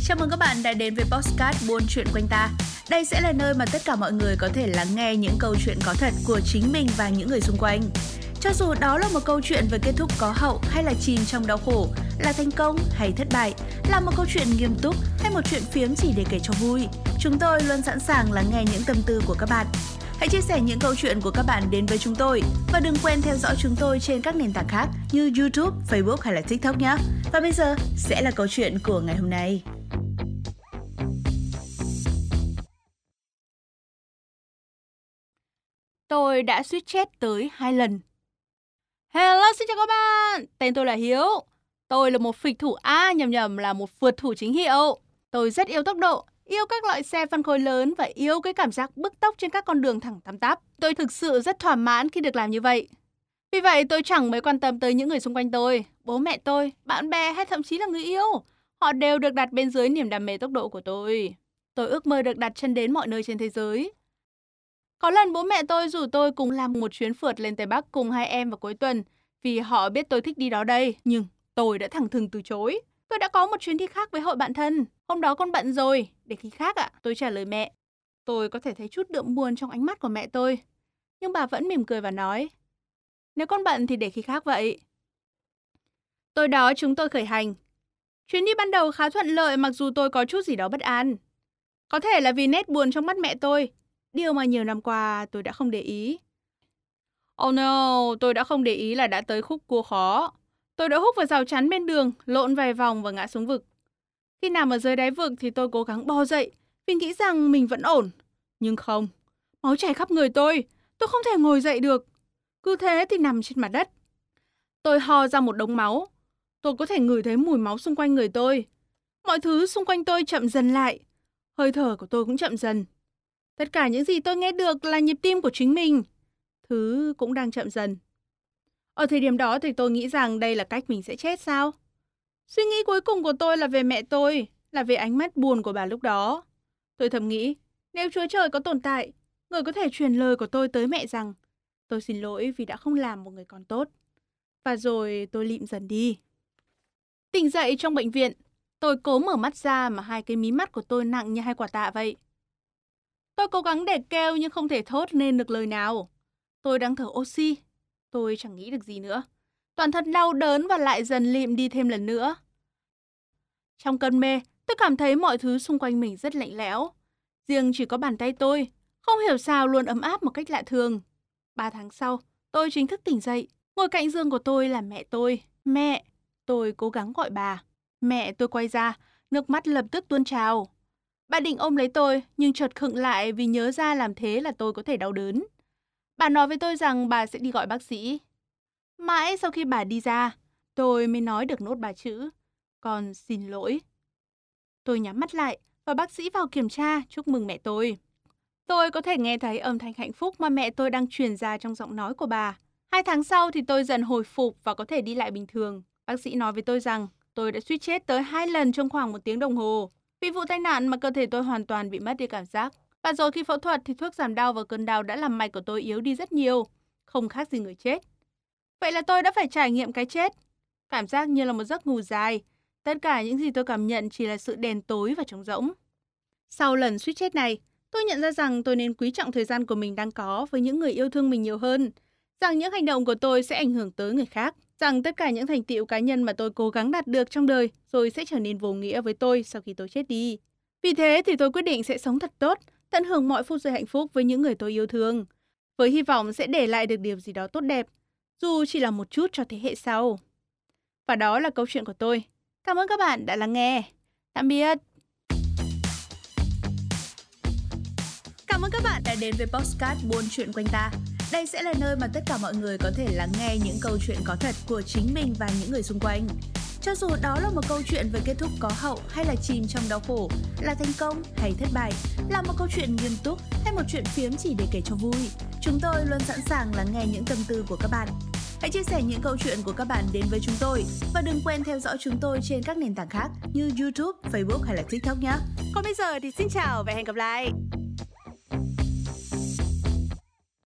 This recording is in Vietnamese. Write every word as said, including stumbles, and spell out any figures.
Chào mừng các bạn đã đến với podcast Buôn Chuyện Quanh Ta. Đây sẽ là nơi mà tất cả mọi người có thể lắng nghe những câu chuyện có thật của chính mình và những người xung quanh. Cho dù đó là một câu chuyện về kết thúc có hậu hay là chìm trong đau khổ, là thành công hay thất bại, là một câu chuyện nghiêm túc hay một chuyện phiếm chỉ để kể cho vui, chúng tôi luôn sẵn sàng lắng nghe những tâm tư của các bạn. Hãy chia sẻ những câu chuyện của các bạn đến với chúng tôi và đừng quên theo dõi chúng tôi trên các nền tảng khác như YouTube, Facebook hay là TikTok nhé. Và bây giờ sẽ là câu chuyện của ngày hôm nay. Tôi đã suýt chết tới hai lần. Hello, xin chào các bạn. Tên tôi là Hiếu. Tôi là một phịch thủ A, nhầm nhầm là một phượt thủ chính hiệu. Tôi rất yêu tốc độ, yêu các loại xe phân khối lớn và yêu cái cảm giác bứt tốc trên các con đường thẳng tắp tắp. Tôi thực sự rất thỏa mãn khi được làm như vậy. Vì vậy tôi chẳng mấy quan tâm tới những người xung quanh tôi, bố mẹ tôi, bạn bè hay thậm chí là người yêu. Họ đều được đặt bên dưới niềm đam mê tốc độ của tôi. Tôi ước mơ được đặt chân đến mọi nơi trên thế giới. Có lần bố mẹ tôi rủ tôi cùng làm một chuyến phượt lên Tây Bắc cùng hai em vào cuối tuần vì họ biết tôi thích đi đó đây, nhưng tôi đã thẳng thừng từ chối. Tôi đã có một chuyến đi khác với hội bạn thân. Hôm đó con bận rồi, để khi khác ạ, tôi trả lời mẹ. Tôi có thể thấy chút đượm buồn trong ánh mắt của mẹ tôi, nhưng bà vẫn mỉm cười và nói, nếu con bận thì để khi khác vậy. Tối đó chúng tôi khởi hành. Chuyến đi ban đầu khá thuận lợi mặc dù tôi có chút gì đó bất an. Có thể là vì nét buồn trong mắt mẹ tôi, điều mà nhiều năm qua tôi đã không để ý. Oh no, tôi đã không để ý là đã tới khúc cua khó. Tôi đã húc vào rào chắn bên đường, lộn vài vòng và ngã xuống vực. Khi nằm ở dưới đáy vực thì tôi cố gắng bò dậy vì nghĩ rằng mình vẫn ổn. Nhưng không, máu chảy khắp người tôi, tôi không thể ngồi dậy được. Cứ thế thì nằm trên mặt đất. Tôi ho ra một đống máu. Tôi có thể ngửi thấy mùi máu xung quanh người tôi. Mọi thứ xung quanh tôi chậm dần lại. Hơi thở của tôi cũng chậm dần. Tất cả những gì tôi nghe được là nhịp tim của chính mình. Thứ cũng đang chậm dần. Ở thời điểm đó thì tôi nghĩ rằng đây là cách mình sẽ chết sao? Suy nghĩ cuối cùng của tôi là về mẹ tôi, là về ánh mắt buồn của bà lúc đó. Tôi thầm nghĩ, nếu Chúa Trời có tồn tại, người có thể truyền lời của tôi tới mẹ rằng tôi xin lỗi vì đã không làm một người con tốt. Và rồi tôi lịm dần đi. Tỉnh dậy trong bệnh viện, tôi cố mở mắt ra mà hai cái mí mắt của tôi nặng như hai quả tạ vậy. Tôi cố gắng để kêu nhưng không thể thốt nên được lời nào. Tôi đang thở oxy. Tôi chẳng nghĩ được gì nữa. Toàn thân đau đớn và lại dần lịm đi thêm lần nữa. Trong cơn mê, tôi cảm thấy mọi thứ xung quanh mình rất lạnh lẽo. Riêng chỉ có bàn tay tôi, không hiểu sao luôn ấm áp một cách lạ thường. Ba tháng sau, tôi chính thức tỉnh dậy. Ngồi cạnh giường của tôi là mẹ tôi. Mẹ, tôi cố gắng gọi bà. Mẹ tôi quay ra, nước mắt lập tức tuôn trào. Bà định ôm lấy tôi, nhưng chợt khựng lại vì nhớ ra làm thế là tôi có thể đau đớn. Bà nói với tôi rằng bà sẽ đi gọi bác sĩ. Mãi sau khi bà đi ra, tôi mới nói được nốt ba chữ, con xin lỗi. Tôi nhắm mắt lại và bác sĩ vào kiểm tra chúc mừng mẹ tôi. Tôi có thể nghe thấy âm thanh hạnh phúc mà mẹ tôi đang truyền ra trong giọng nói của bà. Hai tháng sau thì tôi dần hồi phục và có thể đi lại bình thường. Bác sĩ nói với tôi rằng tôi đã suýt chết tới hai lần trong khoảng một tiếng đồng hồ. Vì vụ tai nạn mà cơ thể tôi hoàn toàn bị mất đi cảm giác. Và rồi khi phẫu thuật thì thuốc giảm đau và cơn đau đã làm mạch của tôi yếu đi rất nhiều. Không khác gì người chết. Vậy là tôi đã phải trải nghiệm cái chết. Cảm giác như là một giấc ngủ dài. Tất cả những gì tôi cảm nhận chỉ là sự đen tối và trống rỗng. Sau lần suýt chết này, tôi nhận ra rằng tôi nên quý trọng thời gian của mình đang có với những người yêu thương mình nhiều hơn. Rằng những hành động của tôi sẽ ảnh hưởng tới người khác. Rằng tất cả những thành tựu cá nhân mà tôi cố gắng đạt được trong đời rồi sẽ trở nên vô nghĩa với tôi sau khi tôi chết đi. Vì thế thì tôi quyết định sẽ sống thật tốt, tận hưởng mọi phút giây hạnh phúc với những người tôi yêu thương. Với hy vọng sẽ để lại được điều gì đó tốt đẹp, dù chỉ là một chút cho thế hệ sau. Và đó là câu chuyện của tôi. Cảm ơn các bạn đã lắng nghe. Tạm biệt. Cảm ơn các bạn đã đến với podcast Buôn Chuyện Quanh Ta. Đây sẽ là nơi mà tất cả mọi người có thể lắng nghe những câu chuyện có thật của chính mình và những người xung quanh. Cho dù đó là một câu chuyện về kết thúc có hậu hay là chìm trong đau khổ, là thành công hay thất bại, là một câu chuyện nghiêm túc hay một chuyện phiếm chỉ để kể cho vui, chúng tôi luôn sẵn sàng lắng nghe những tâm tư của các bạn. Hãy chia sẻ những câu chuyện của các bạn đến với chúng tôi và đừng quên theo dõi chúng tôi trên các nền tảng khác như YouTube, Facebook hay là TikTok nhé. Còn bây giờ thì xin chào và hẹn gặp lại.